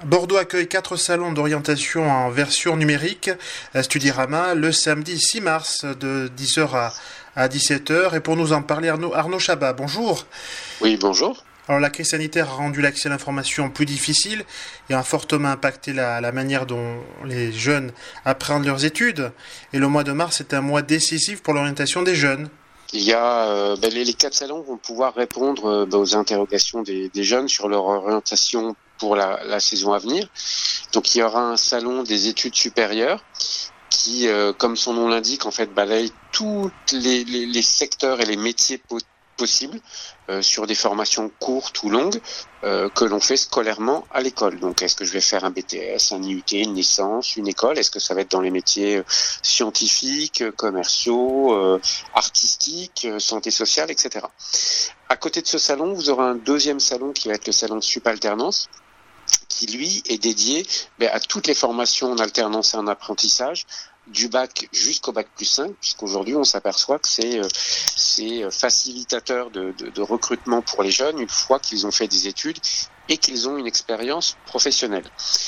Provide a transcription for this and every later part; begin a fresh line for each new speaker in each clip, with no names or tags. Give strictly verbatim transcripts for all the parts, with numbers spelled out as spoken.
Bordeaux accueille quatre salons d'orientation en version numérique à Studirama le samedi six mars de dix heures à, à dix-sept heures. Et pour nous en parler, Arnaud, Arnaud Chabat, bonjour.
Oui, bonjour.
Alors la crise sanitaire a rendu l'accès à l'information plus difficile et a fortement impacté la, la manière dont les jeunes appréhendent leurs études. Et le mois de mars est un mois décisif pour l'orientation des jeunes.
Il y a euh, ben, les, les quatre salons vont pouvoir répondre euh, ben, aux interrogations des, des jeunes sur leur orientation pour la, la saison à venir. Donc il y aura un salon des études supérieures qui, euh, comme son nom l'indique, en fait balaye tous les, les, les secteurs et les métiers po- possibles euh, sur des formations courtes ou longues euh, que l'on fait scolairement à l'école. Donc est-ce que je vais faire un B T S, un I U T, une licence, une école? Est-ce que ça va être dans les métiers euh, scientifiques, commerciaux, euh, artistiques, euh, santé sociale, et cetera. À côté de ce salon, vous aurez un deuxième salon qui va être le salon Subalternance, qui lui est dédié ben, à toutes les formations en alternance et en apprentissage, du bac jusqu'au bac plus cinq, puisqu'aujourd'hui on s'aperçoit que c'est, euh, c'est facilitateur de, de, de recrutement pour les jeunes une fois qu'ils ont fait des études et qu'ils ont une expérience professionnelle.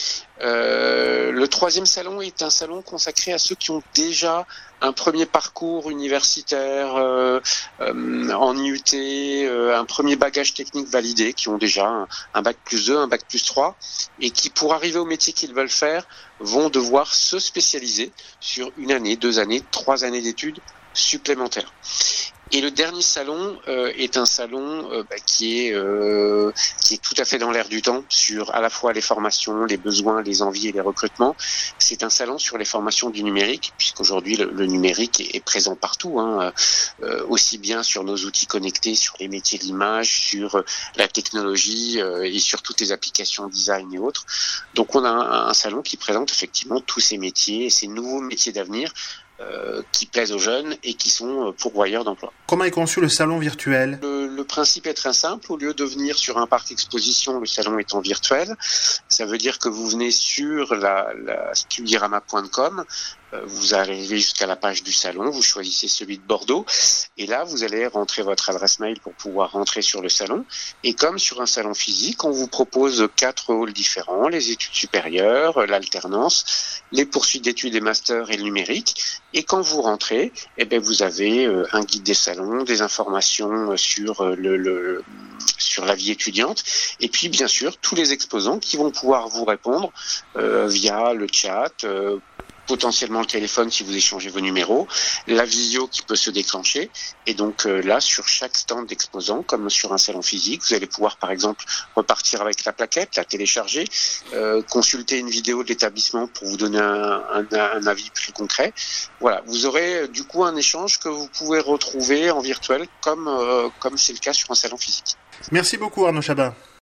Euh, le troisième salon est un salon consacré à ceux qui ont déjà un premier parcours universitaire euh, euh, en I U T, euh, un premier bagage technique validé, qui ont déjà un, un bac plus deux, un bac plus trois, et qui, pour arriver au métier qu'ils veulent faire, vont devoir se spécialiser sur une année, deux années, trois années d'études supplémentaires. Et le dernier salon euh, est un salon euh, bah, qui est euh, qui est tout à fait dans l'air du temps sur à la fois les formations, les besoins, les envies et les recrutements. C'est un salon sur les formations du numérique, puisqu'aujourd'hui le, le numérique est, est présent partout, hein, euh, aussi bien sur nos outils connectés, sur les métiers de l'image, sur euh, la technologie euh, et sur toutes les applications design et autres. Donc on a un, un salon qui présente effectivement tous ces métiers, ces nouveaux métiers d'avenir. Euh, qui plaisent aux jeunes et qui sont euh, pourvoyeurs d'emploi.
Comment est conçu le salon virtuel ?
Le, le principe est très simple. Au lieu de venir sur un parc exposition, le salon est en virtuel. Ça veut dire que vous venez sur la, la studirama point com, euh, vous arrivez jusqu'à la page du salon, vous choisissez celui de Bordeaux et là vous allez rentrer votre adresse mail pour pouvoir rentrer sur le salon. Et comme sur un salon physique, on vous propose quatre halls différents, les études supérieures, l'alternance, les poursuites d'études et masters et le numérique. Et quand vous rentrez, eh ben vous avez euh, un guide des salons, des informations sur euh, le, le sur la vie étudiante, et puis bien sûr tous les exposants qui vont pouvoir vous répondre euh, via le chat. Euh, potentiellement le téléphone si vous échangez vos numéros, la visio qui peut se déclencher, et donc euh, là sur chaque stand d'exposant, comme sur un salon physique, vous allez pouvoir par exemple repartir avec la plaquette, la télécharger, euh, consulter une vidéo de l'établissement pour vous donner un, un, un avis plus concret. Voilà, vous aurez du coup un échange que vous pouvez retrouver en virtuel comme, euh, comme c'est le cas sur un salon physique.
Merci beaucoup Arnaud Chabat.